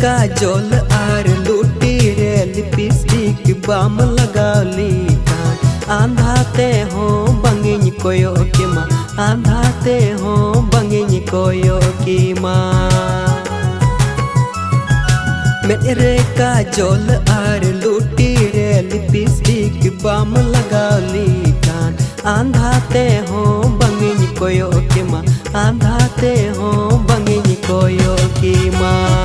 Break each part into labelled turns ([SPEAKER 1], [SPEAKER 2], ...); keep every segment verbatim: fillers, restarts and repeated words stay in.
[SPEAKER 1] काजल are लूटी रे lipstick balm लगाली कान आंधाते हो बंगिन कोयो की माँ आंधाते हो बंगिन कोयो की माँ मेरे काजल आर लूटी रे लिपस्टिक बाम लगाली कान आंधाते हो बंगिन कोयो की माँ आंधाते हो बंगिन कोयो की माँ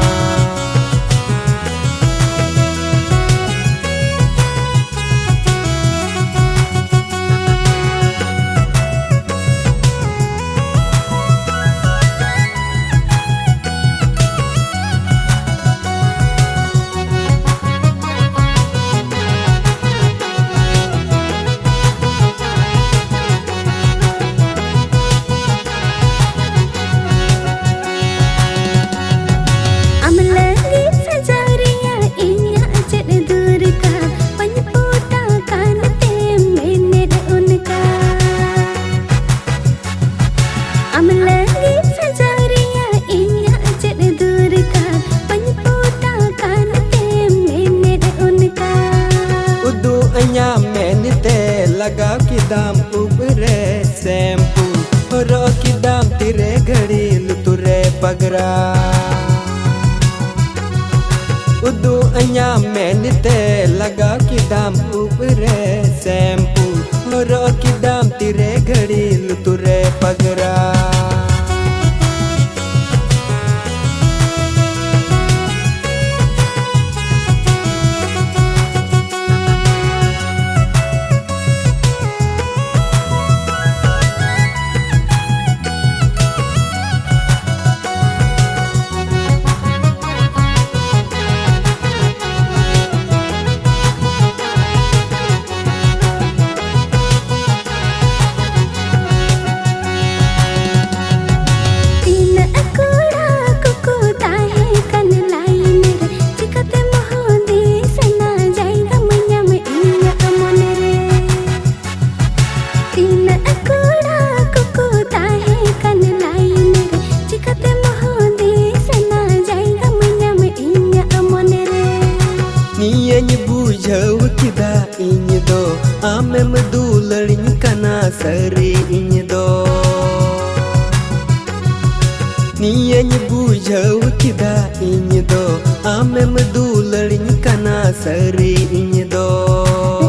[SPEAKER 1] लगा की दाम उबरे शैम्पू रो की दाम तेरे घड़ी लुतुरे पगरा उदू अया मैंने ते लगा की दाम उबरे शैम्पू रो की दाम तेरे घड़ी लुतुरे पगरा किदा इन दो आमे मदुलरिन कना सरी इन दो नियन बुझाव किदा इन दो आमे मदुलरिन कना सरी इन दो।